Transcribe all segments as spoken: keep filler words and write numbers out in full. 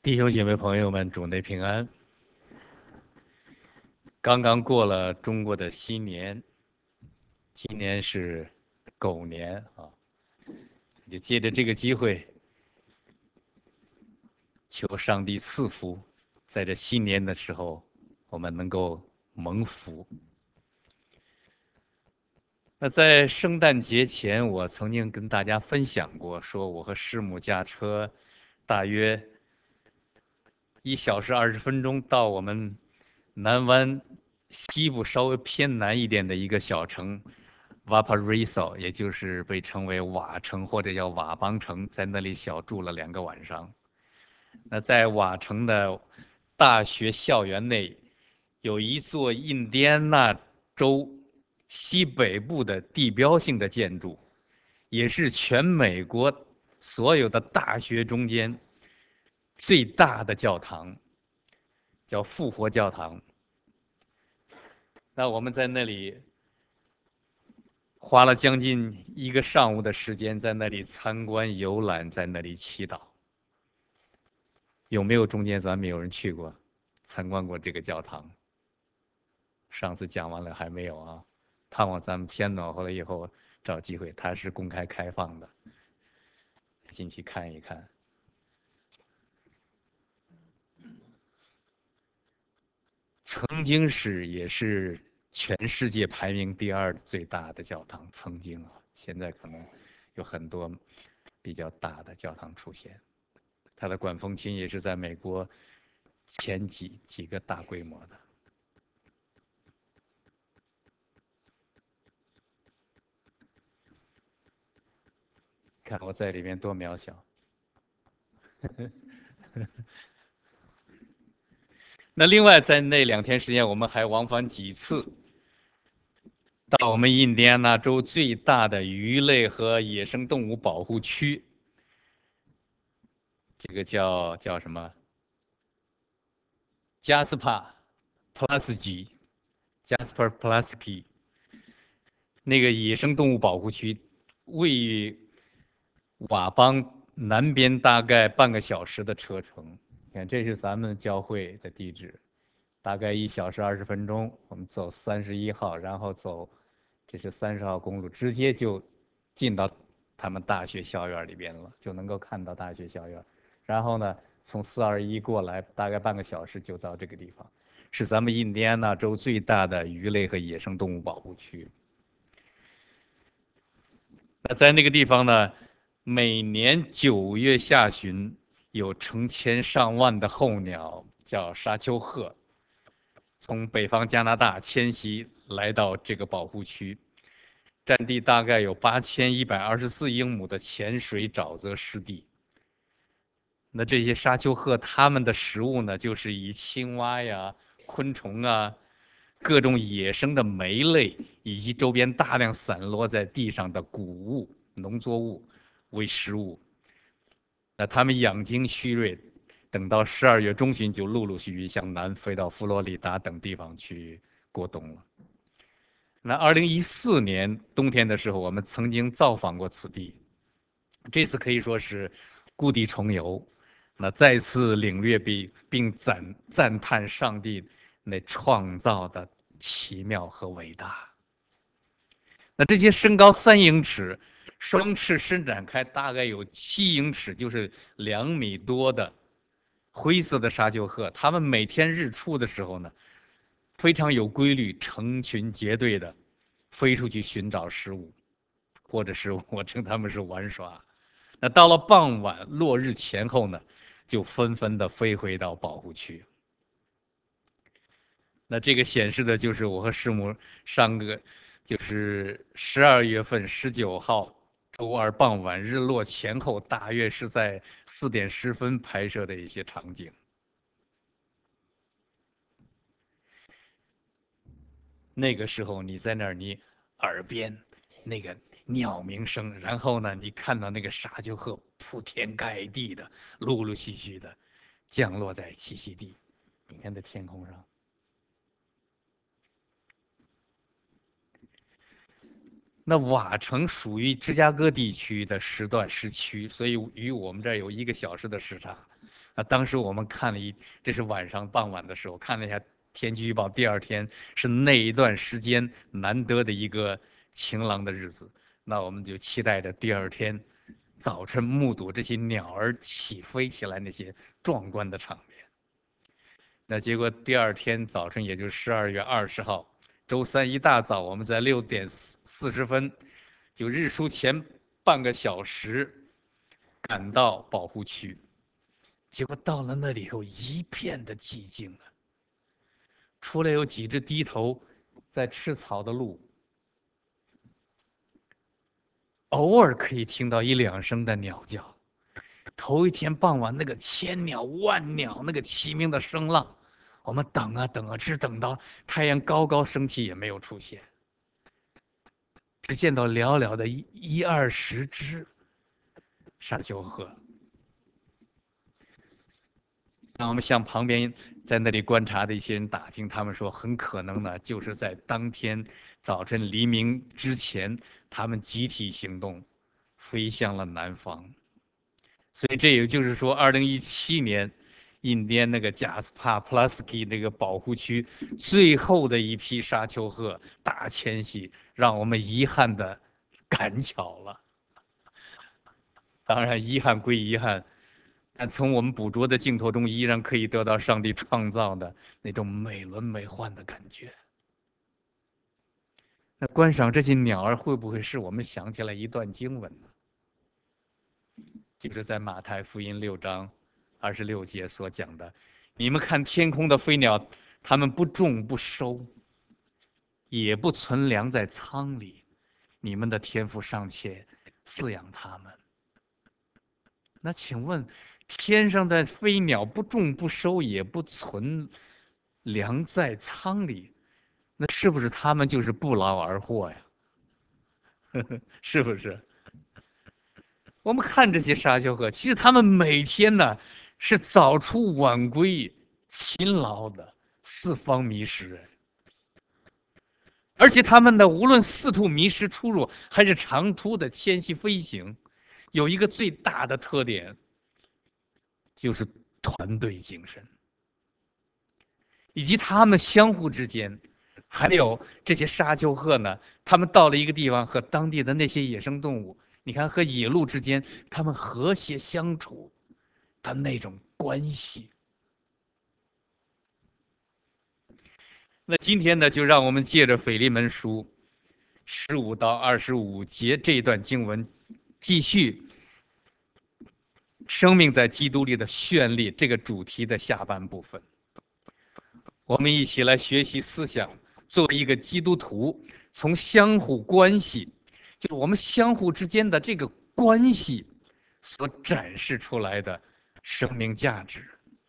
弟兄姐妹朋友们，主内平安。刚刚过了中国的新年，今年是狗年啊，就借着这个机会，求上帝赐福，在这新年的时候，我们能够蒙福。那在圣诞节前，我曾经跟大家分享过，说我和师母驾车，大约一小时二十分钟到我们南湾西部稍微偏南一点的一个小城 Valparaiso，也就是被称为瓦城或者叫瓦邦城，在那里小住了两个晚上。那在瓦城的大学校园内，有一座印第安纳州西北部的地标性的建筑，也是全美国所有的大学中间最大的教堂，叫复活教堂。那我们在那里花了将近一个上午的时间，在那里参观游览，在那里祈祷。有没有中间咱们有人去过，参观过这个教堂？上次讲完了还没有啊？盼望咱们天暖和了以后找机会，它是公开开放的，进去看一看。曾经是也是全世界排名第二最大的教堂，曾经啊，现在可能有很多比较大的教堂出现。它的管风琴也是在美国前几几个大规模的。看我在里面多渺小。那另外在那两天时间，我们还往返几次到我们印第安纳州最大的鱼类和野生动物保护区，这个叫叫什么？加斯帕 Pulaski Jasper Pulaski 那个野生动物保护区，位于瓦邦南边大概半个小时的车程。你看，这是咱们教会的地址，大概一小时二十分钟，我们走三十一号，然后走，这是三十号公路，直接就进到他们大学校园里边了，就能够看到大学校园。然后呢，从四二一过来，大概半个小时就到这个地方，是咱们印第安纳州最大的鱼类和野生动物保护区。那在那个地方呢，每年九月下旬，有成千上万的候鸟，叫沙丘鹤，从北方加拿大迁徙来到这个保护区，占地大概有八千一百二十四英亩的浅水沼泽湿地。那这些沙丘鹤，它们的食物呢，就是以青蛙呀、昆虫啊、各种野生的莓类，以及周边大量散落在地上的谷物、农作物为食物。那它们养精蓄锐，等到十二月中旬就陆陆续续向南飞到佛罗里达等地方去过冬了。那二零一四年冬天的时候，我们曾经造访过此地，这次可以说是故地重游，那再次领略并并赞赞叹上帝那创造的奇妙和伟大。那这些身高三英尺、双翅伸展开大概有七英尺，就是两米多的灰色的沙丘鹤，它们每天日出的时候呢，非常有规律，成群结队的飞出去寻找食物，或者是我称它们是玩耍。那到了傍晚落日前后呢，就纷纷的飞回到保护区。那这个显示的就是我和师母上个就是十二月份十九号周二傍晚日落前后，大约是在四点十分拍摄的一些场景。那个时候你在那儿，你耳边那个鸟鸣声，然后呢，你看到那个沙丘鹤铺天盖地的、陆陆续续的降落在栖息地。你看在天空上，那瓦城属于芝加哥地区的时段时区，所以与我们这儿有一个小时的时差。 啊，当时我们看了一，这是晚上傍晚的时候看了一下天气预报，第二天是那一段时间难得的一个晴朗的日子，那我们就期待着第二天早晨目睹这些鸟儿起飞起来那些壮观的场面。那结果第二天早晨，也就是十二月二十号，周三一大早，我们在六点四十分，就日出前半个小时赶到保护区。结果到了那里以后，一片的寂静啊！出来有几只低头在吃草的鹿，偶尔可以听到一两声的鸟叫。头一天傍晚那个千鸟万鸟那个齐鸣的声浪，我们等啊等啊，只等到太阳高高升起也没有出现，只见到寥寥的一一二十只沙丘鹤。当我们向旁边在那里观察的一些人打听，他们说很可能呢，就是在当天早晨黎明之前，他们集体行动，飞向了南方。所以这也就是说，二零一七年，印第安那个贾斯帕普拉斯基那个保护区最后的一批沙丘鹤大迁徙，让我们遗憾的赶巧了。当然，遗憾归遗憾，但从我们捕捉的镜头中，依然可以得到上帝创造的那种美轮美奂的感觉。那观赏这些鸟儿，会不会使我们想起来一段经文呢？就是在马太福音六章二十六节所讲的：“你们看天空的飞鸟，它们不种不收，也不存粮在仓里，你们的天父尚且饲养它们。”那请问，天上的飞鸟不种不收，也不存粮在仓里，那是不是它们就是不劳而获呀？是不是？我们看这些沙丘鹤，其实它们每天呢是早出晚归，勤劳的四方迷失，而且它们呢，无论四处迷失出入，还是长途的迁徙飞行，有一个最大的特点，就是团队精神，以及它们相互之间，还有这些沙丘鹤呢，它们到了一个地方，和当地的那些野生动物，你看和野鹿之间，它们和谐相处的那种关系。那今天呢，就让我们借着腓利门书十五到二十五节这一段经文，继续生命在基督里的绚丽这个主题的下半部分。我们一起来学习思想，作为一个基督徒，从相互关系，就是我们相互之间的这个关系所展示出来的生命价值。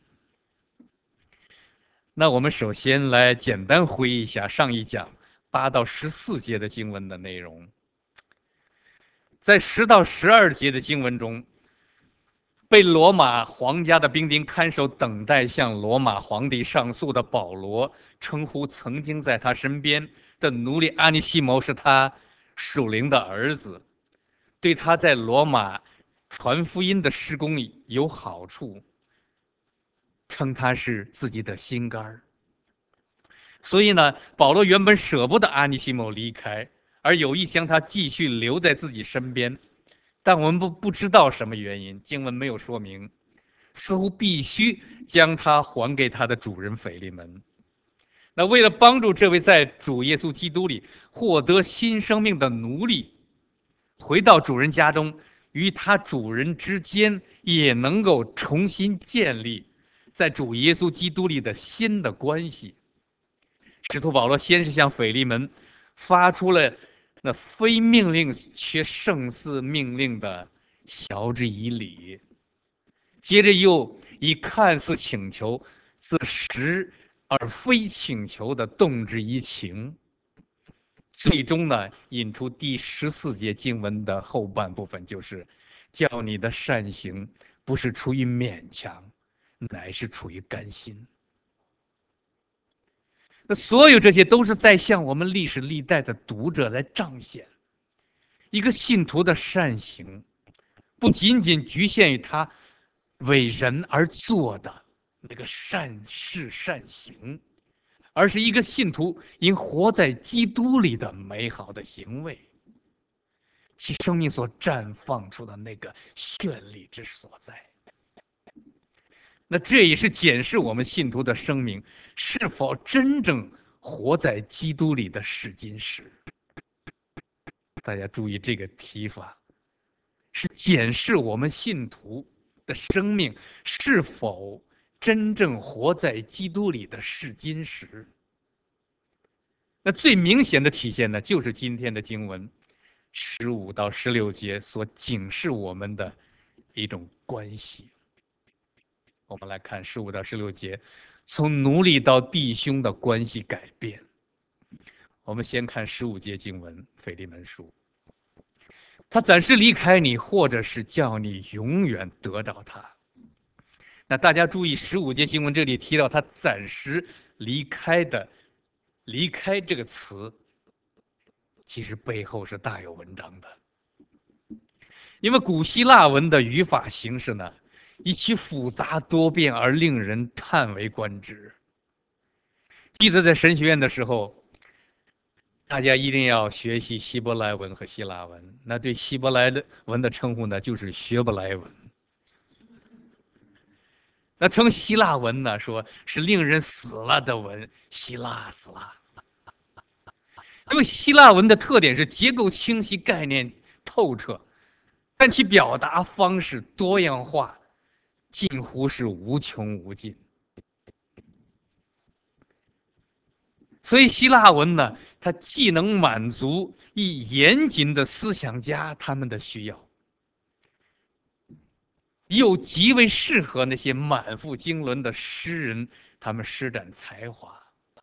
那我们首先来简单回忆一下上一讲八到十四节的经文的内容。在十到十二节的经文中，被罗马皇家的兵丁看守，等待向罗马皇帝上诉的保罗，称呼曾经在他身边的奴隶阿尼西谋是他属灵的儿子，对他在罗马传福音的施工有好处，称他是自己的心肝儿。所以呢，保罗原本舍不得阿尼西谋离开，而有意将他继续留在自己身边。但我们不不知道什么原因，经文没有说明，似乎必须将他还给他的主人腓利门。那为了帮助这位在主耶稣基督里获得新生命的奴隶，回到主人家中，与他主人之间也能够重新建立在主耶稣基督里的新的关系。使徒保罗先是向腓利门发出了那非命令却胜似命令的晓之以理，接着又以看似请求则实而非请求的动之以情，最终呢引出第十四节经文的后半部分，就是叫你的善行不是出于勉强，乃是出于甘心。那所有这些都是在向我们历史历代的读者来彰显，一个信徒的善行，不仅仅局限于他为人而做的那个善事善行，而是一个信徒因活在基督里的美好的行为，其生命所绽放出的那个绚丽之所在。那这也是检视我们信徒的生命是否真正活在基督里的试金石。大家注意这个提法，是检视我们信徒的生命是否真正活在基督里的试金石。那最明显的体现呢，就是今天的经文十五到十六节所警示我们的一种关系。我们来看十五到十六节，从奴隶到弟兄的关系改变。我们先看十五节经文，腓利门书。他暂时离开你，或者是叫你永远得到他。那大家注意，十五节经文这里提到他暂时离开的“离开”这个词，其实背后是大有文章的。因为古希腊文的语法形式呢，以其复杂多变而令人叹为观止。记得在神学院的时候，大家一定要学习希伯来文和希腊文。那对希伯来文的称呼呢，就是学伯来文。那称希腊文呢，说是令人死了的文，希腊死了。因为希腊文的特点是结构清晰，概念透彻，但其表达方式多样化，近乎是无穷无尽。所以希腊文呢，它既能满足一严谨的思想家他们的需要，又极为适合那些满腹经纶的诗人他们施展才华。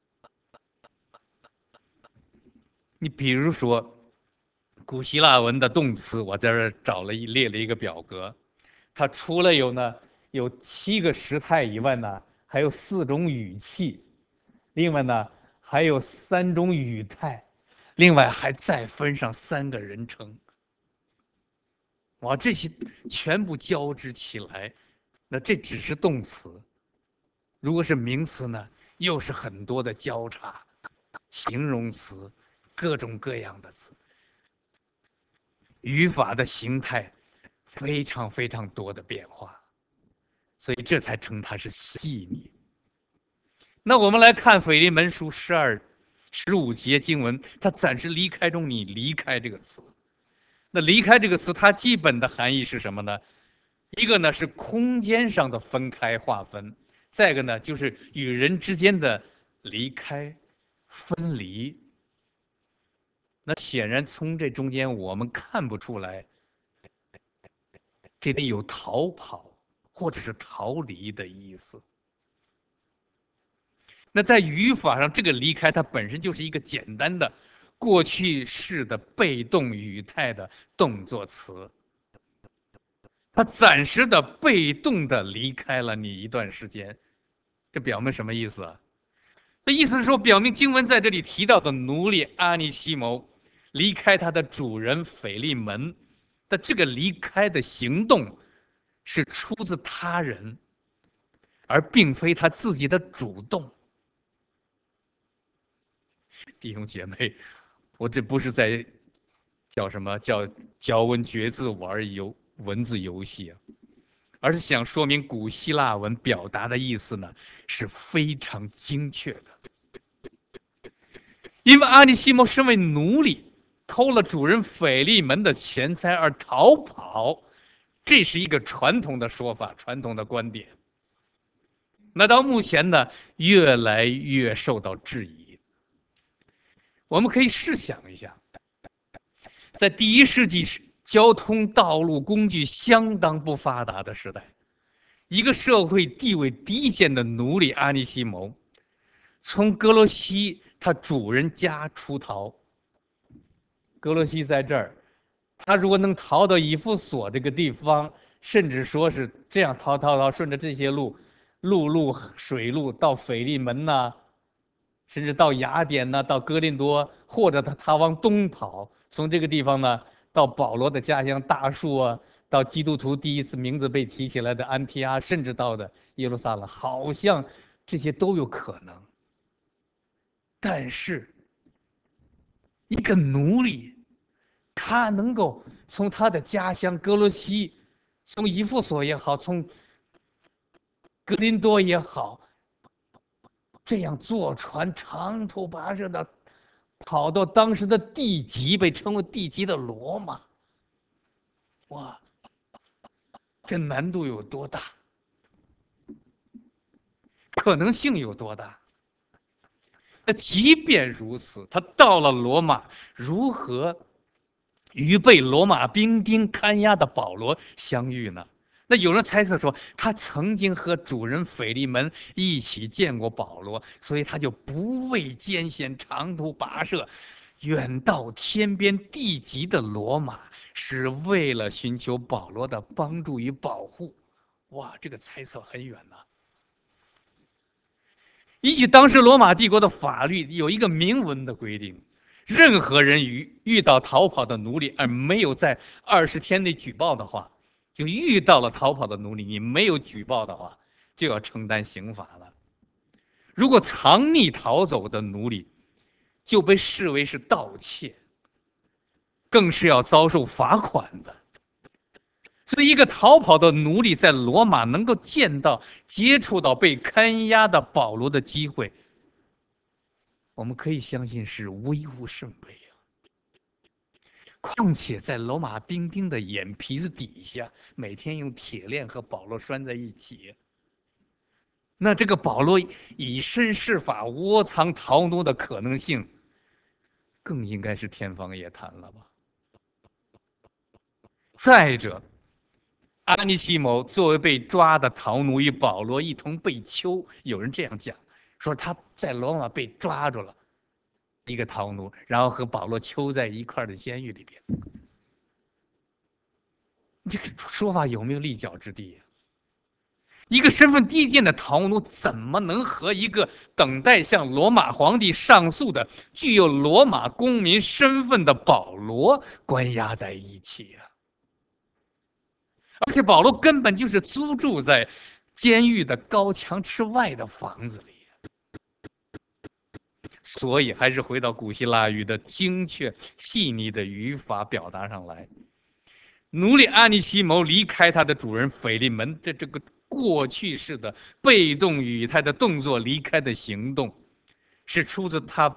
你比如说，古希腊文的动词，我在这儿找了一列了一个表格，它除了有呢有七个时态以外呢，还有四种语气，另外呢还有三种语态，另外还再分上三个人称。哇，这些全部交织起来，那这只是动词。如果是名词呢，又是很多的交叉，形容词，各种各样的词，语法的形态非常非常多的变化，所以这才称它是细腻。那我们来看腓利门书十二、十五节经文，它暂时离开中，你离开这个词。那离开这个词，它基本的含义是什么呢？一个呢是空间上的分开划分，再一个呢就是与人之间的离开、分离。那显然从这中间我们看不出来，这里有逃跑或者是逃离的意思。那在语法上，这个离开它本身就是一个简单的过去式的被动语态的动作词。他暂时的被动的离开了你一段时间，这表明什么意思啊？这意思是说，表明经文在这里提到的奴隶阿尼西谋离开他的主人腓利门的这个离开的行动，是出自他人，而并非他自己的主动。弟兄姐妹，我这不是在叫什么叫教文嚼字玩游文字游戏啊，而是想说明古希腊文表达的意思呢是非常精确的。因为阿尼西莫身为奴隶，偷了主人腓利门的钱财而逃跑，这是一个传统的说法，传统的观点。那到目前呢，越来越受到质疑。我们可以试想一下，在第一世纪交通道路工具相当不发达的时代，一个社会地位低贱的奴隶阿尼西谋，从格罗西他主人家出逃。格罗西在这儿，他如果能逃到以弗所这个地方，甚至说是这样逃逃逃，顺着这些路，陆路、水路到腓利门呐，甚至到雅典呐，到哥林多，或者他他往东跑，从这个地方呢到保罗的家乡大树啊， 到基督徒第一次名字被提起来的安提阿，甚至到的耶路撒冷，好像这些都有可能。但是，一个奴隶，他能够从他的家乡哥罗西，从以弗所也好，从格林多也好，这样坐船长途跋涉的跑到当时的地级，被称为地级的罗马，哇，这难度有多大？可能性有多大？那即便如此，他到了罗马，如何与被罗马兵丁看押的保罗相遇呢？那有人猜测说，他曾经和主人腓利门一起见过保罗，所以他就不畏艰险，长途跋涉，远到天边地极的罗马，是为了寻求保罗的帮助与保护。哇，这个猜测很远呐、啊！依据当时罗马帝国的法律，有一个明文的规定：任何人遇遇到逃跑的奴隶而没有在二十天内举报的话，就遇到了逃跑的奴隶，你没有举报的话，就要承担刑罚了。如果藏匿逃走的奴隶，就被视为是盗窃，更是要遭受罚款的。所以，一个逃跑的奴隶在罗马能够见到、接触到被看押的保罗的机会，我们可以相信是微乎甚微啊。况且，在罗马兵丁的眼皮子底下，每天用铁链和保罗拴在一起，那这个保罗以身试法、窝藏逃奴的可能性，更应该是天方夜谭了吧？再者，阿尼西谋作为被抓的逃奴，与保罗一同被囚。有人这样讲，说他在罗马被抓住了，一个逃奴，然后和保罗囚在一块的监狱里边。这个说法有没有立脚之地呀？一个身份低贱的逃奴，怎么能和一个等待向罗马皇帝上诉的、具有罗马公民身份的保罗关押在一起呀？而且保罗根本就是租住在监狱的高墙之外的房子里，所以还是回到古希腊语的精确细腻的语法表达上来。奴隶阿尼西谋离开他的主人腓利门的这个过去式的被动语态的动作，离开的行动，是出自他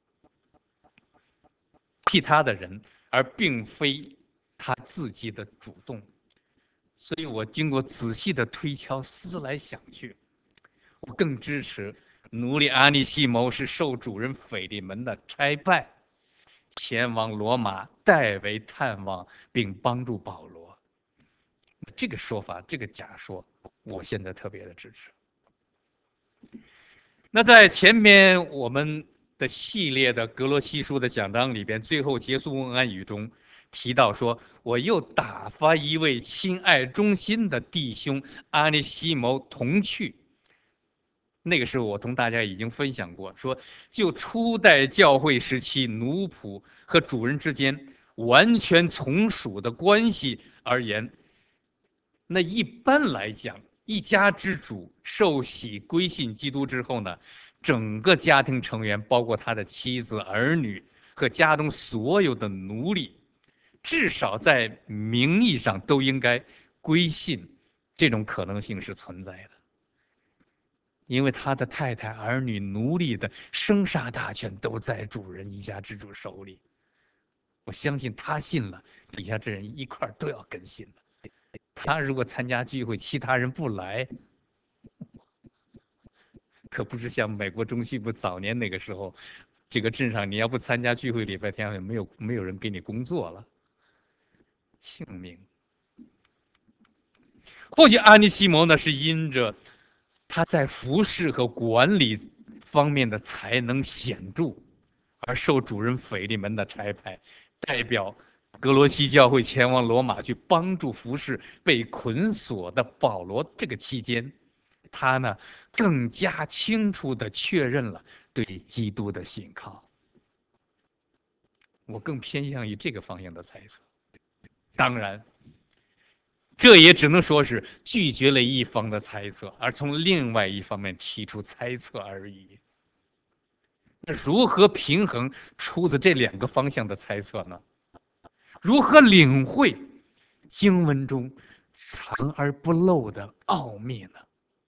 其他的人，而并非他自己的主动。所以我经过仔细的推敲，思来想去，我更支持奴隶阿尼西谋是受主人腓利门的差派，前往罗马代为探望并帮助保罗。这个说法，这个假说，我现在特别的支持。那在前面我们的系列的格罗西书的讲章里边，最后结束问安语中提到说，我又打发一位亲爱忠心的弟兄阿尼西谋同去。那个时候我同大家已经分享过，说就初代教会时期奴仆和主人之间完全从属的关系而言，那一般来讲，一家之主受洗归信基督之后呢，整个家庭成员，包括他的妻子、儿女和家中所有的奴隶，至少在名义上都应该归信，这种可能性是存在的。因为他的太太、儿女、奴隶的生杀大权都在主人一家之主手里。我相信他信了，底下这人一块都要跟信的。他如果参加聚会，其他人不来，可不是像美国中西部早年那个时候，这个镇上你要不参加聚会，礼拜天没有没有人给你工作了，性命。或许安尼西摩呢是因着他在服饰和管理方面的才能显著，而受主人腓利门的差派，代表格罗西教会前往罗马去帮助服侍被捆锁的保罗。这个期间，他呢更加清楚地确认了对基督的信靠。我更偏向于这个方向的猜测。当然， 这也只能说是拒绝了一方的猜测，而从另外一方面提出猜测而已。那如何平衡出自这两个方向的猜测呢？如何领会经文中藏而不露的奥秘呢？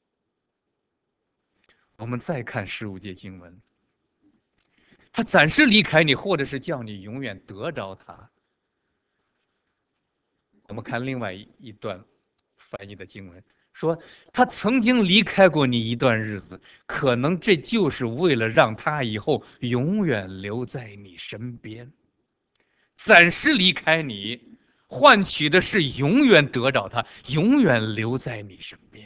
我们再看十五节经文，他暂时离开你，或者是叫你永远得着他。我们看另外一段翻译的经文，说他曾经离开过你一段日子，可能这就是为了让他以后永远留在你身边。暂时离开你，换取的是永远得着他，永远留在你身边。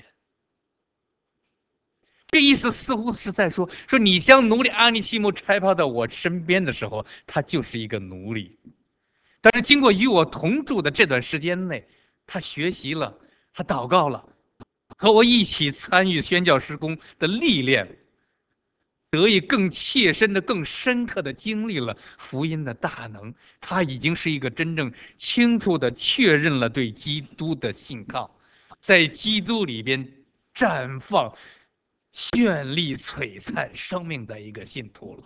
这意思似乎是在说，说你将奴隶阿尼西姆差派到我身边的时候，他就是一个奴隶。但是经过与我同住的这段时间内，他学习了，他祷告了，和我一起参与宣教施工的历练，得以更切身的、更深刻的经历了福音的大能。他已经是一个真正清楚的确认了对基督的信靠，在基督里边绽放绚丽璀璨生命的一个信徒了。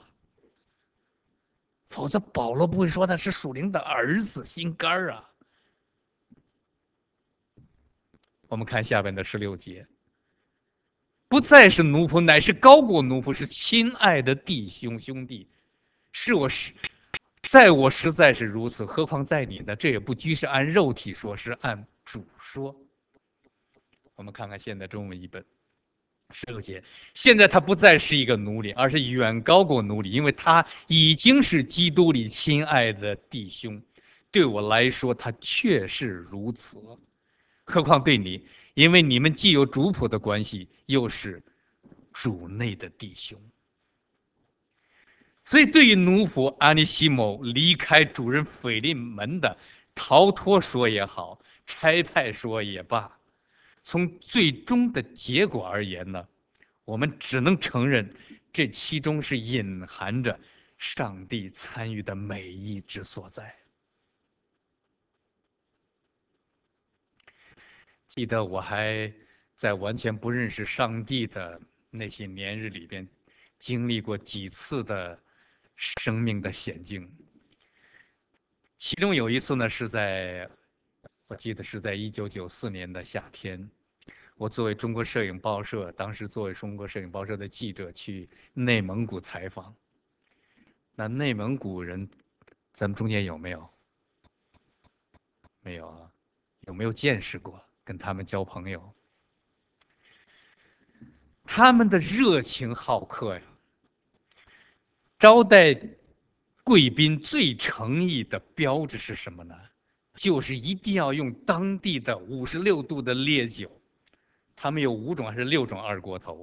否则保罗不会说他是属灵的儿子心肝啊。我们看下边的十六节，不再是奴仆，乃是高过奴仆，是亲爱的弟兄兄弟，是我是在我实在是如此，何况在你呢？这也不拘是按肉体说，是按主说。我们看看现在中文译本十六节，现在他不再是一个奴隶，而是远高过奴隶，因为他已经是基督里亲爱的弟兄。对我来说，他确是如此，何况对你，因为你们既有主仆的关系，又是主内的弟兄。所以，对于奴仆阿尼西某离开主人腓利门的逃脱说也好，差派说也罢，从最终的结果而言呢，我们只能承认这其中是隐含着上帝参与的美意之所在。记得我还在完全不认识上帝的那些年日里边，经历过几次的生命的险境。其中有一次呢，是在我记得是在一九九四年的夏天，我作为中国摄影报社，当时作为中国摄影报社的记者去内蒙古采访。那内蒙古人，咱们中间有没有？没有啊？有没有见识过？跟他们交朋友？他们的热情好客呀，招待贵宾最诚意的标志是什么呢？就是一定要用当地的五十六度的烈酒，他们有五种还是六种二锅头，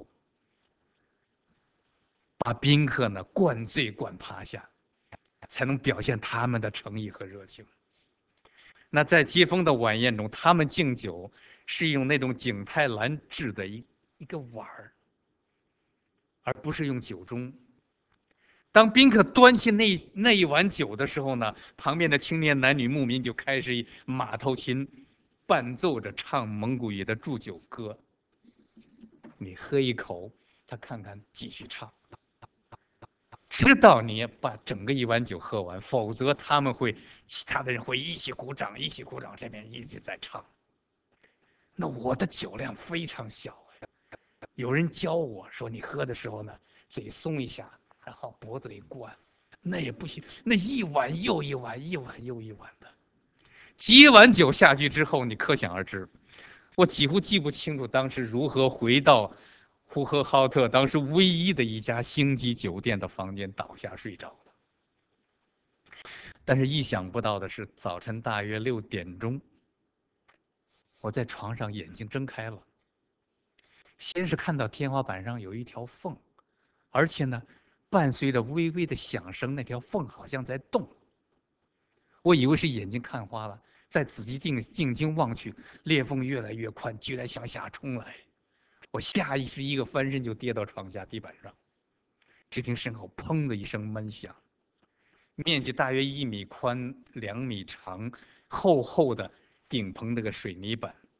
把宾客呢灌醉灌趴下，才能表现他们的诚意和热情。那在接风的晚宴中，他们敬酒是用那种景泰蓝制的一一个碗儿，而不是用酒盅。当宾客端起那那一碗酒的时候呢，旁边的青年男女牧民就开始以马头琴伴奏着唱蒙古语的祝酒歌。你喝一口，他看看，继续唱，直到你把整个一碗酒喝完，否则他们会，其他的人会一起鼓掌，一起鼓掌，这边一直在唱。那我的酒量非常小，有人教我说，你喝的时候呢，嘴松一下，然后脖子里灌，那也不行，那一碗又一碗，一碗又一碗的，几碗酒下去之后，你可想而知，我几乎记不清楚当时如何回到呼和浩特当时唯一的一家星级酒店的房间倒下睡着的。但是意想不到的是，早晨大约六点钟，我在床上眼睛睁开了，先是看到天花板上有一条缝，而且呢，伴随着微微的响声，那条缝好像在动。我以为是眼睛看花了，再仔细定定睛望去，裂缝越来越宽，居然向下冲来。我下意识一个翻身就跌到床下地板上，只听身后砰的一声闷响，面积大约一米宽、两米长、厚厚的顶棚那个水泥板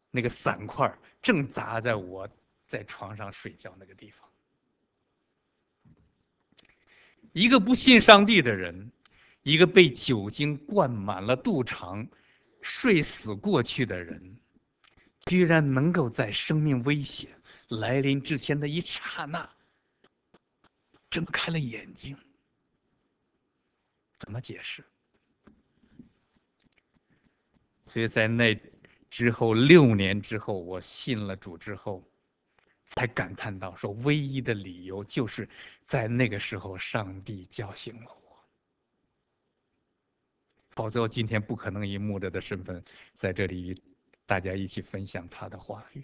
那个散块正砸在我在床上睡觉那个地方。一个不信上帝的人，一个被酒精灌满了肚肠、睡死过去的人，居然能够在生命危险来临之前的一刹那，睁开了眼睛。怎么解释？所以在那之后六年之后，我信了主之后，才感叹到说，唯一的理由就是在那个时候，上帝叫醒了我。否则，我今天不可能以牧者的身份在这里与大家一起分享他的话语。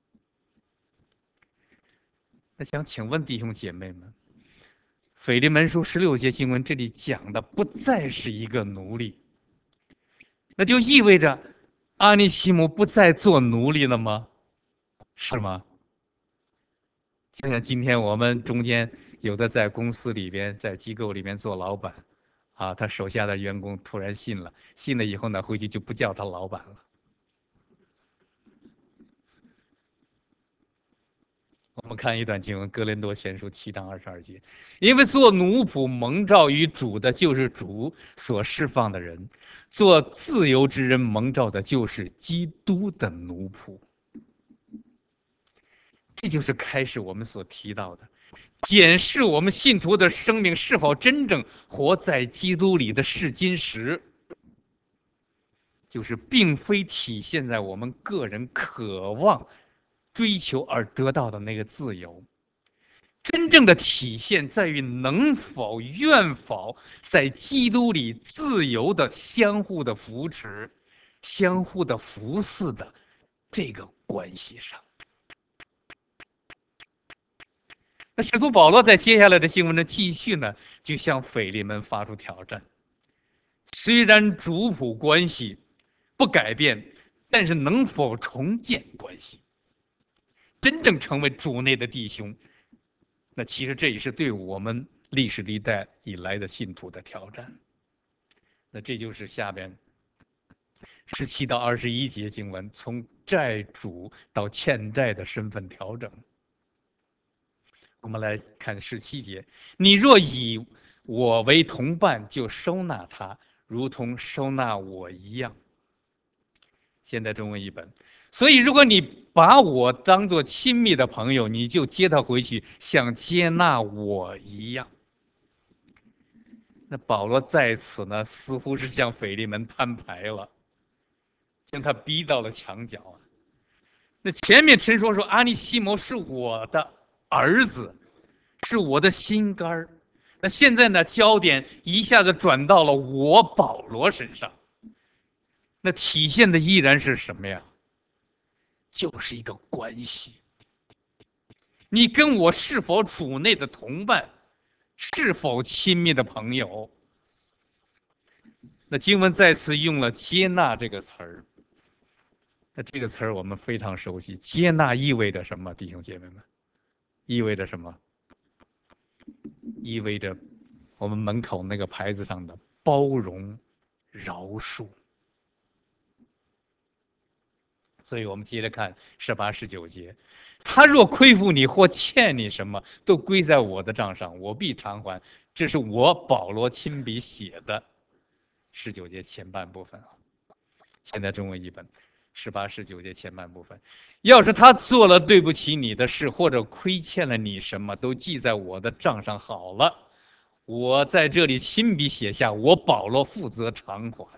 那想请问弟兄姐妹们，腓利门书十六节经文这里讲的不再是一个奴隶，那就意味着阿尼西姆不再做奴隶了吗？是吗？想想今天我们中间有的在公司里边、在机构里面做老板，啊，他手下的员工突然信了，信了以后呢，回去就不叫他老板了。我们看一段经文，《哥林多前书》七章二十二节，因为做奴仆蒙召于主的，就是主所释放的人；做自由之人蒙召的，就是基督的奴仆。这就是开始我们所提到的，检视我们信徒的生命是否真正活在基督里的试金石，就是并非体现在我们个人渴望、追求而得到的那个自由。真正的体现在于能否、愿否在基督里自由的相互的扶持、相互的服侍的这个关系上。那使徒保罗在接下来的经文的继续呢，就向腓利门发出挑战。虽然主仆关系不改变，但是能否重建关系，真正成为主内的弟兄？那其实这也是对我们历史历代以来的信徒的挑战。那这就是下边十七到二十一节经文，从债主到欠债的身份调整。我们来看十七节：你若以我为同伴，就收纳他，如同收纳我一样。现代中文译本。所以，如果你把我当作亲密的朋友，你就接他回去，像接纳我一样。那保罗在此呢，似乎是向腓利门摊牌了，将他逼到了墙角啊。那前面陈说说阿尼西摩是我的儿子，是我的心肝儿。那现在呢，焦点一下子转到了我保罗身上。那体现的依然是什么呀？就是一个关系。你跟我是否主内的同伴，是否亲密的朋友？那经文再次用了接纳这个词儿。那这个词儿我们非常熟悉，接纳意味着什么？弟兄姐妹们，意味着什么？意味着我们门口那个牌子上的包容、饶恕。所以我们接着看十八、十九节，他若亏负你或欠你什么，都归在我的账上，我必偿还。这是我保罗亲笔写的。十九节前半部分啊，现在中文译本，十八、十九节前半部分，要是他做了对不起你的事，或者亏欠了你什么，都记在我的账上好了。我在这里亲笔写下，我保罗负责偿还。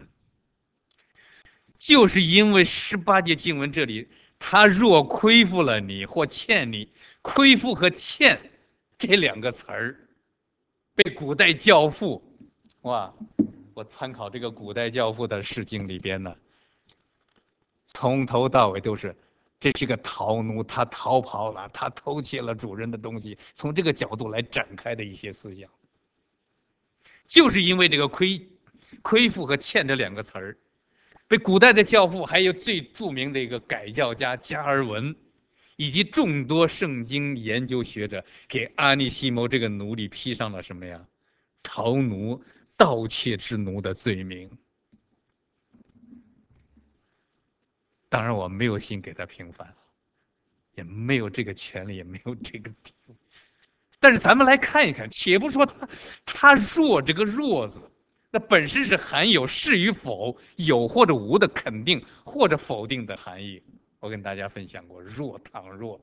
就是因为十八节经文这里，他若亏负了你或欠你，亏负和欠这两个词儿，被古代教父，哇，我参考这个古代教父的释经里边呢，从头到尾都是，这是个逃奴，他逃跑了，他偷窃了主人的东西，从这个角度来展开的一些思想，就是因为这个亏、亏负和欠这两个词儿。被古代的教父，还有最著名的一个改教家加尔文，以及众多圣经研究学者，给阿尼西摩这个奴隶披上了什么呀？逃奴、盗窃之奴的罪名。 当然，我没有心给他平反，也没有这个权利，也没有这个地位。但是咱们来看一看，且不说他他弱这个弱字，那本身是含有是与否、有或者无的肯定或者否定的含义。我跟大家分享过，弱倘若。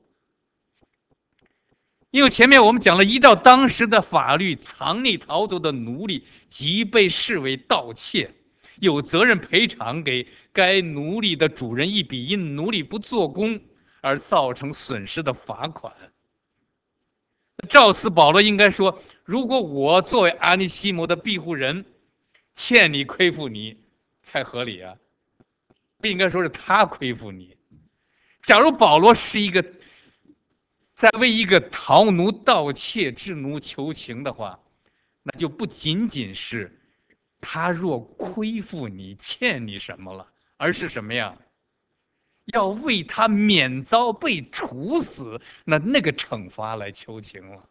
因为前面我们讲了，依照当时的法律，藏匿逃走的奴隶即被视为盗窃，有责任赔偿给该奴隶的主人一笔因奴隶不做工而造成损失的罚款。照此，保罗应该说：如果我作为阿尼西摩的庇护人，欠你亏负你，才合理啊！不应该说是他亏负你。假如保罗是一个在为一个逃奴、盗窃之奴求情的话，那就不仅仅是他若亏负你、欠你什么了，而是什么呀？要为他免遭被处死，那那个惩罚来求情了。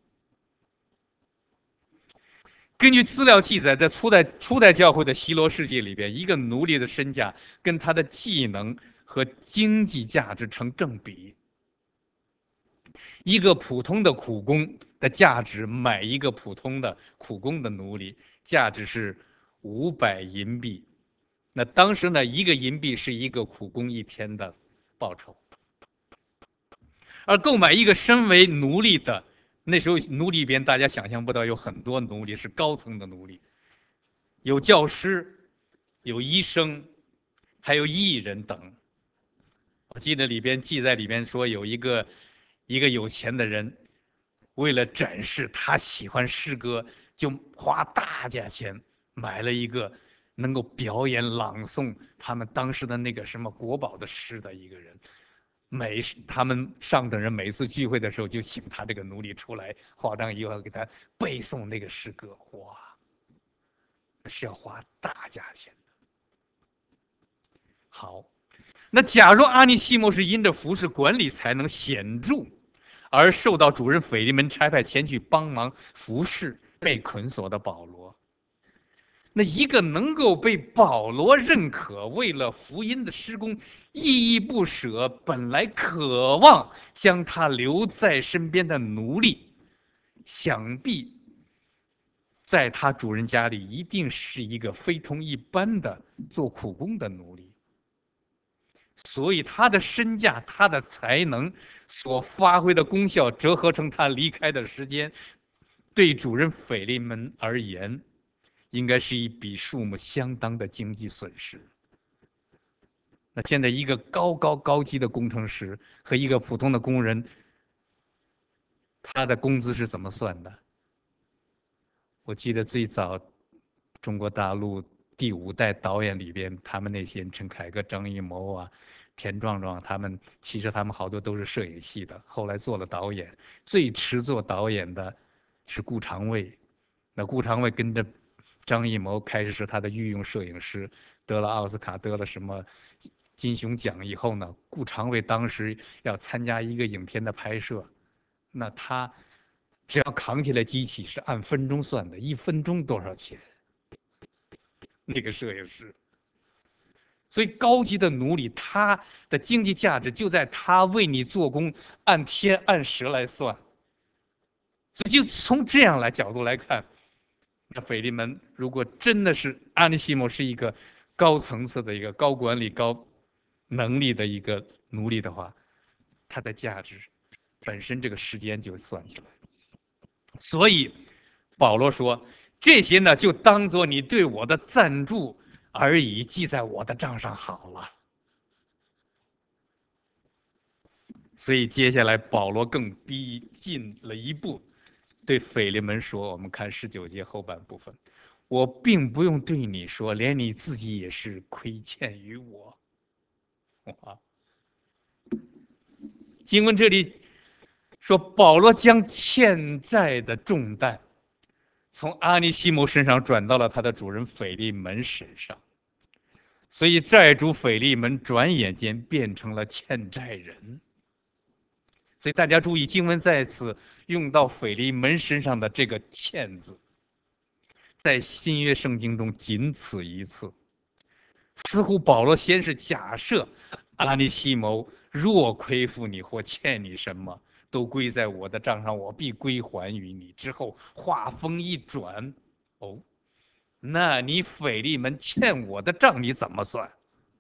根据资料记载，在初代初代教会的希罗世界里边，一个奴隶的身价跟他的技能和经济价值成正比。一个普通的苦工的价值买一个普通的苦工的奴隶，价值是五百银币。那当时呢，一个银币是一个苦工一天的报酬。而购买一个身为奴隶的，那时候奴隶边大家想象不到有很多奴隶是高层的奴隶，有教师，有医生，还有艺人等。我记得里边记载里边说，有一个一个有钱的人，为了展示他喜欢诗歌，就花大价钱买了一个能够表演朗诵他们当时的那个什么国宝的诗的一个人。每他们上等人每次聚会的时候，就请他这个奴隶出来化妆以后给他背诵那个诗歌，哇，是要花大价钱的。好，那假如阿尼西莫是因着服饰管理才能显著，而受到主人腓利门差派前去帮忙服侍被捆锁的保罗，那一个能够被保罗认可，为了福音的施工依依不舍，本来渴望将他留在身边的奴隶，想必在他主人家里一定是一个非同一般的做苦工的奴隶。所以他的身价、他的才能所发挥的功效，折合成他离开的时间，对主人腓利门而言，应该是一笔数目相当的经济损失。那现在一个高高高级的工程师和一个普通的工人，他的工资是怎么算的？我记得最早中国大陆第五代导演里边，他们那些陈凯歌、张艺谋啊、田壮壮，他们其实他们好多都是摄影系的，后来做了导演。最迟做导演的是顾长卫，那顾长卫跟着张艺谋开始是他的御用摄影师，得了奥斯卡，得了什么金熊奖以后呢，顾长卫当时要参加一个影片的拍摄，那他只要扛起来机器是按分钟算的，一分钟多少钱？那个摄影师，所以高级的奴隶，他的经济价值就在他为你做工，按天按时来算。所以就从这样来角度来看，那腓利门如果真的是阿尼西莫是一个高层次的一个高管理、高能力的一个奴隶的话，他的价值本身这个时间就算起来。所以保罗说，这些呢就当做你对我的赞助而已，记在我的账上好了。所以接下来保罗更逼近了一步，对腓利门说：“我们看十九节后半部分，我并不用对你说，连你自己也是亏欠于我。”哇！经文这里说，保罗将欠债的重担从阿尼西姆身上转到了他的主人腓利门身上，所以债主腓利门转眼间变成了欠债人。所以大家注意，经文再次用到腓利门身上的这个“欠”字，在新约圣经中仅此一次。似乎保罗先是假设阿尼西谋若亏负你或欠你什么，都归在我的账上，我必归还于你。之后话锋一转，哦，那你腓利门欠我的账你怎么算？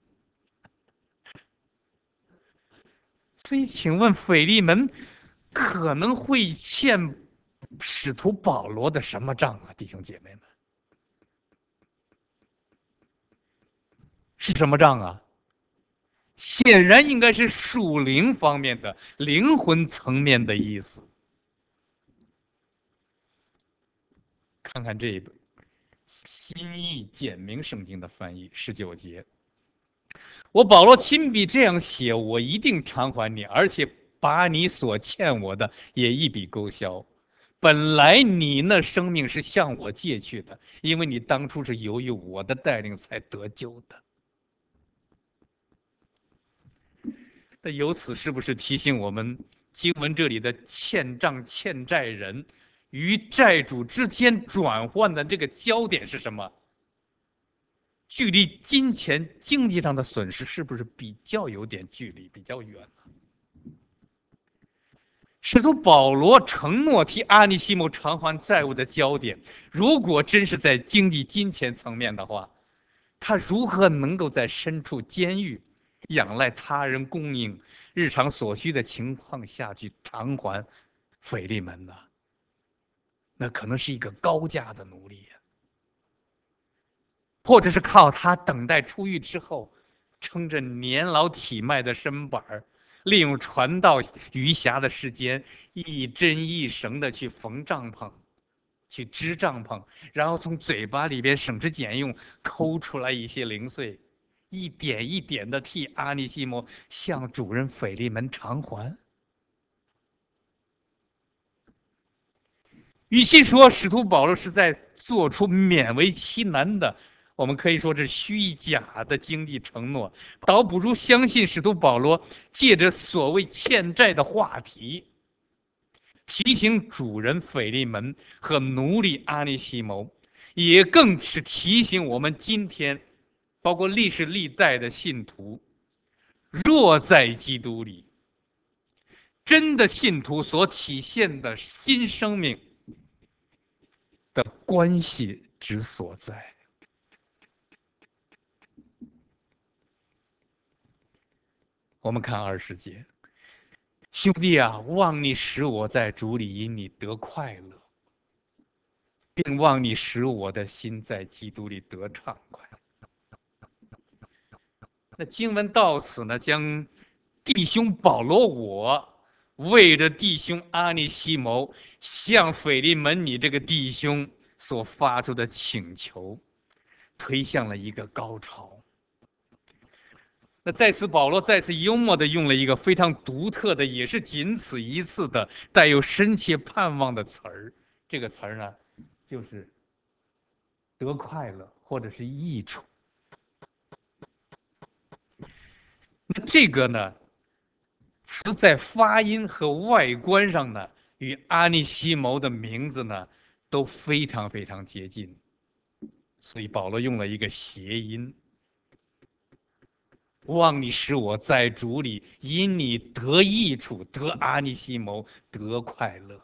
所以，请问腓利门可能会欠使徒保罗的什么账啊，弟兄姐妹们？是什么账啊？显然应该是属灵方面的、灵魂层面的意思。看看这一本新译简明圣经的翻译，十九节，我保罗亲笔这样写，我一定偿还你，而且把你所欠我的也一笔勾销。本来你那生命是向我借去的，因为你当初是由于我的带领才得救的。那由此是不是提醒我们，经文这里的欠账欠债人与债主之间转换的这个焦点是什么？距离金钱经济上的损失是不是比较有点距离，比较远呢？使徒保罗承诺替阿尼西姆偿还债务的焦点，如果真是在经济金钱层面的话，他如何能够在身处监狱、仰赖他人供应日常所需的情况下去偿还腓利门呢？那可能是一个高价的奴隶，或者是靠他等待出狱之后，撑着年老体迈的身板儿，利用传道余暇的时间，一针一绳的去缝帐篷，去织帐篷，然后从嘴巴里边省吃俭用抠出来一些零碎，一点一点的替阿尼西摩向主人腓利门偿还。与其说使徒保罗是在做出勉为其难的，我们可以说这虚假的经济承诺，倒不如相信使徒保罗借着所谓欠债的话题，提醒主人腓利门和奴隶阿尼西谋，也更是提醒我们今天，包括历史历代的信徒，若在基督里，真的信徒所体现的新生命的关系之所在。我们看二十节，兄弟啊，望你使我在主里因你得快乐，并望你使我的心在基督里得畅快。那经文到此呢，将弟兄保罗我为着弟兄阿尼西谋向腓利门你这个弟兄所发出的请求，推向了一个高潮。那在此，保罗再次幽默地用了一个非常独特的，也是仅此一次的带有深切盼望的词儿。这个词儿呢，就是得快乐或者是益处。那这个呢，词在发音和外观上呢，与阿尼西谋的名字呢都非常非常接近，所以保罗用了一个谐音。望你使我在主里因你得益处，得阿尼西谋得快乐。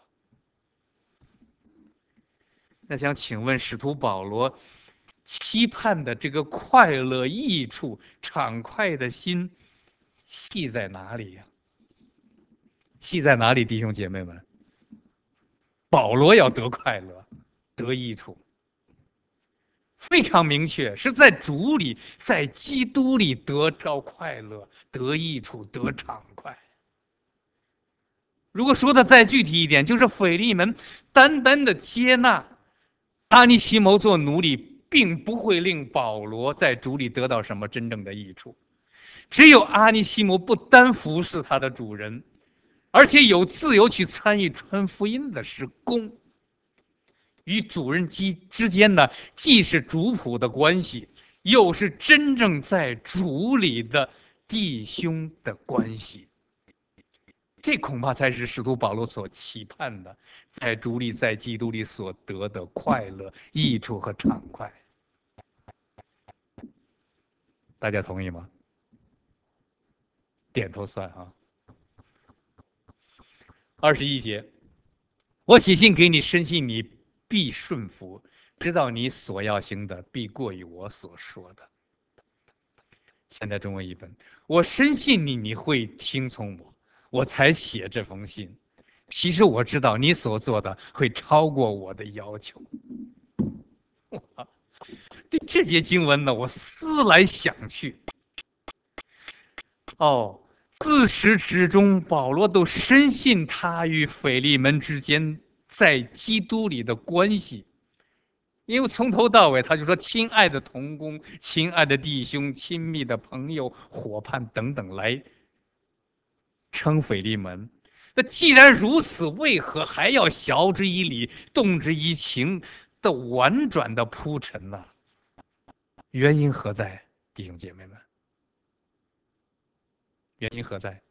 那想请问使徒保罗期盼的这个快乐益处、畅快的心，系在哪里呀？系在哪里，弟兄姐妹们？保罗要得快乐，得益处，非常明确，是在主里，在基督里得着快乐、得益处、得畅快。如果说的再具体一点，就是腓利门单单的接纳阿尼西谋做奴隶，并不会令保罗在主里得到什么真正的益处。只有阿尼西谋不单服侍他的主人，而且有自由去参与传福音的事工，与主人之之间呢，既是主仆的关系，又是真正在主里的弟兄的关系。这恐怕才是使徒保罗所期盼的，在主里、在基督里所得的快乐、益处和畅快。大家同意吗？ 点头算啊。二十一节，我写信给你，深信你必顺服，知道你所要行的必过于我所说的。现代中文译本，我深信你，你会听从我，我才写这封信。其实我知道你所做的会超过我的要求。对这节经文呢，我思来想去，哦，自始至终，保罗都深信他与腓利门之间在基督里的关系。因为从头到尾，他就说：“亲爱的同工，亲爱的弟兄，亲密的朋友、伙伴等等，来称腓利门。”那既然如此，为何还要晓之以理、动之以情的婉转的铺陈呢？原因何在，弟兄姐妹们？原因何在？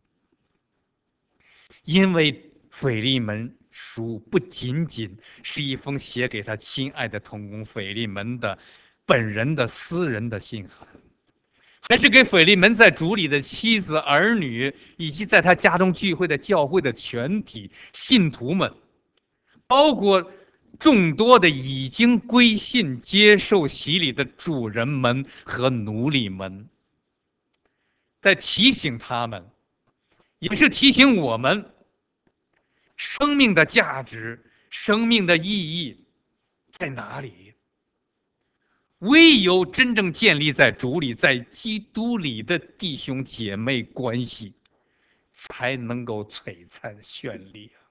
因为腓利门书不仅仅是一封写给他亲爱的同工腓利门的本人的私人的信函，还是给腓利门在主里的妻子、儿女，以及在他家中聚会的教会的全体信徒们，包括众多的已经归信、接受洗礼的主人们和奴隶们，在提醒他们，也是提醒我们，生命的价值、生命的意义在哪里？唯有真正建立在主里、在基督里的弟兄姐妹关系，才能够璀璨绚丽啊！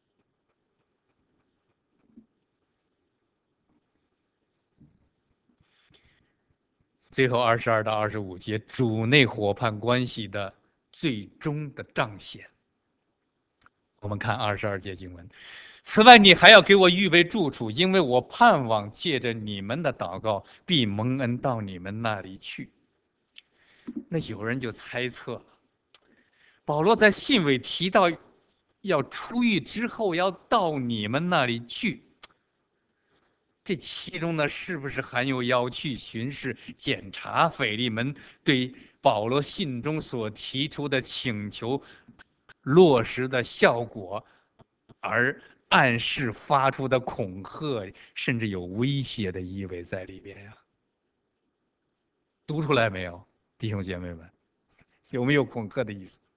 最后二十二到二十五节，主内伙伴关系的最终的彰显。我们看二十二节经文。此外，你还要给我预备住处，因为我盼望借着你们的祷告，必蒙恩到你们那里去。那有人就猜测了，保罗在信尾提到要出狱之后要到你们那里去，这其中呢，是不是含有要去巡视、检查腓利门对保罗信中所提出的请求落实的效果，而暗示发出的恐吓，甚至有威胁的意味在里边呀？读出来没有，弟兄姐妹们？有没有恐吓的意思？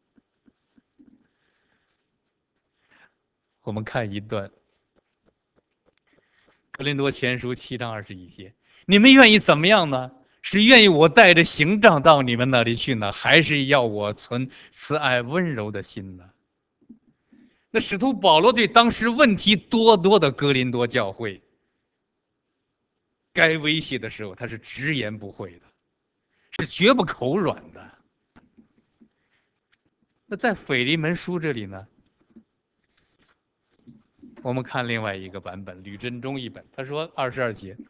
我们看一段《格林多前书》七章二十一节：你们愿意怎么样呢？是愿意我带着刑杖到你们那里去呢，还是要我存慈爱温柔的心呢？那使徒保罗对当时问题多多的哥林多教会，该威胁的时候，他是直言不讳的，是绝不口软的。那在腓利门书这里呢，我们看另外一个版本，吕振中译本，他说二十二节，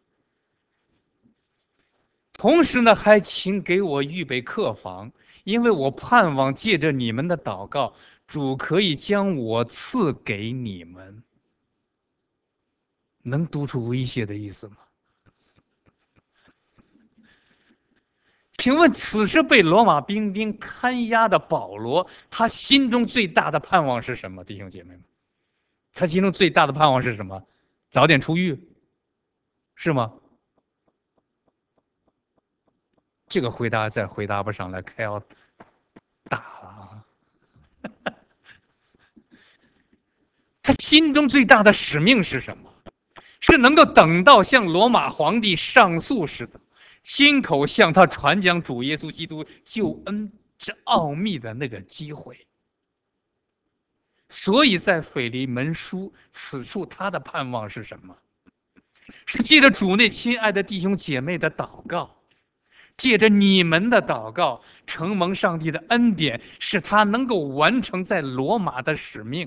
同时呢，还请给我预备客房，因为我盼望借着你们的祷告，主可以将我赐给你们。能读出威胁的意思吗？请问，此时被罗马兵丁看押的保罗，他心中最大的盼望是什么？弟兄姐妹们，他心中最大的盼望是什么？早点出狱，是吗？这个回答再回答不上来，开要打了啊！他心中最大的使命是什么？是能够等到向罗马皇帝上诉似的，亲口向他传讲主耶稣基督救恩之奥秘的那个机会。所以在腓利门书此处，他的盼望是什么？是借着主内亲爱的弟兄姐妹的祷告，借着你们的祷告，承蒙上帝的恩典，使他能够完成在罗马的使命，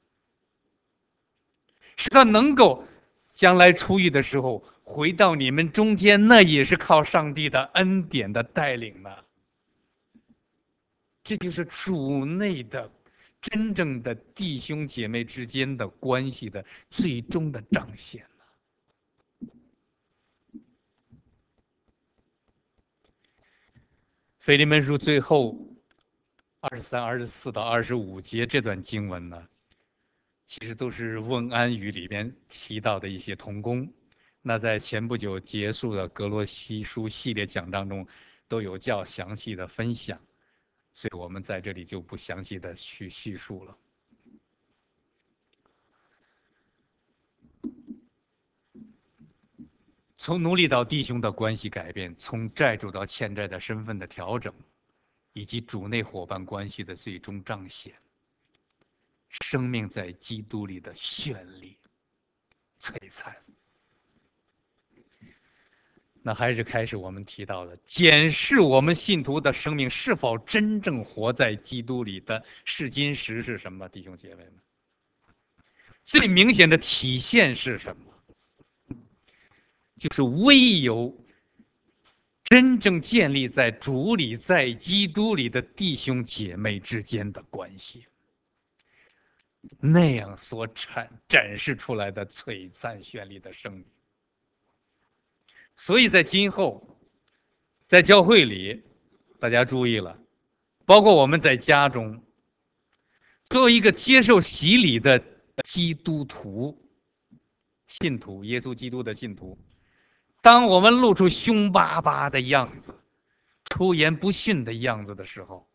使他能够将来出狱的时候回到你们中间，那也是靠上帝的恩典的带领呢。这就是主内的真正的弟兄姐妹之间的关系的最终的彰显。腓利门书最后二十三、二十四到二十五节这段经文呢，其实都是问安语里边提到的一些同工。那在前不久结束的格罗西书系列讲章中，都有较详细的分享，所以我们在这里就不详细的去叙述了。从奴隶到弟兄的关系改变，从债主到欠债的身份的调整，以及主内伙伴关系的最终彰显，生命在基督里的绚丽、璀璨。那还是开始我们提到的，检视我们信徒的生命是否真正活在基督里的试金石是什么？弟兄姐妹们，最明显的体现是什么？就是唯有真正建立在主里、在基督里的弟兄姐妹之间的关系，那样所展展示出来的璀璨绚丽的生命。所以在今后，在教会里，大家注意了，包括我们在家中，作为一个接受洗礼的基督徒、信徒，耶稣基督的信徒，当我们露出凶巴巴的样子、出言不逊的样子的时候，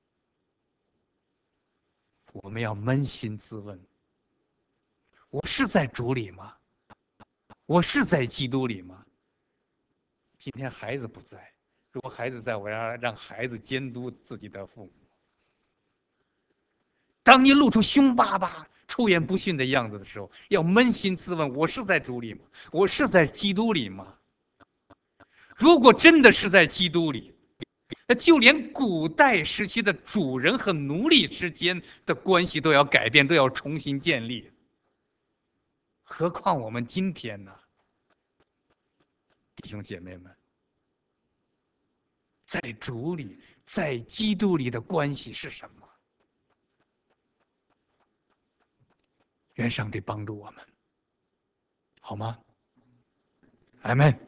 我们要扪心自问：我是在主里吗？我是在基督里吗？今天孩子不在，如果孩子在，我要让孩子监督自己的父母。当你露出凶巴巴、出言不逊的样子的时候，要扪心自问：我是在主里吗？我是在基督里吗？如果真的是在基督里，那就连古代时期的主人和奴隶之间的关系都要改变，都要重新建立。何况我们今天呢，弟兄姐妹们，在主里、在基督里的关系是什么？愿上帝帮助我们，好吗？阿门。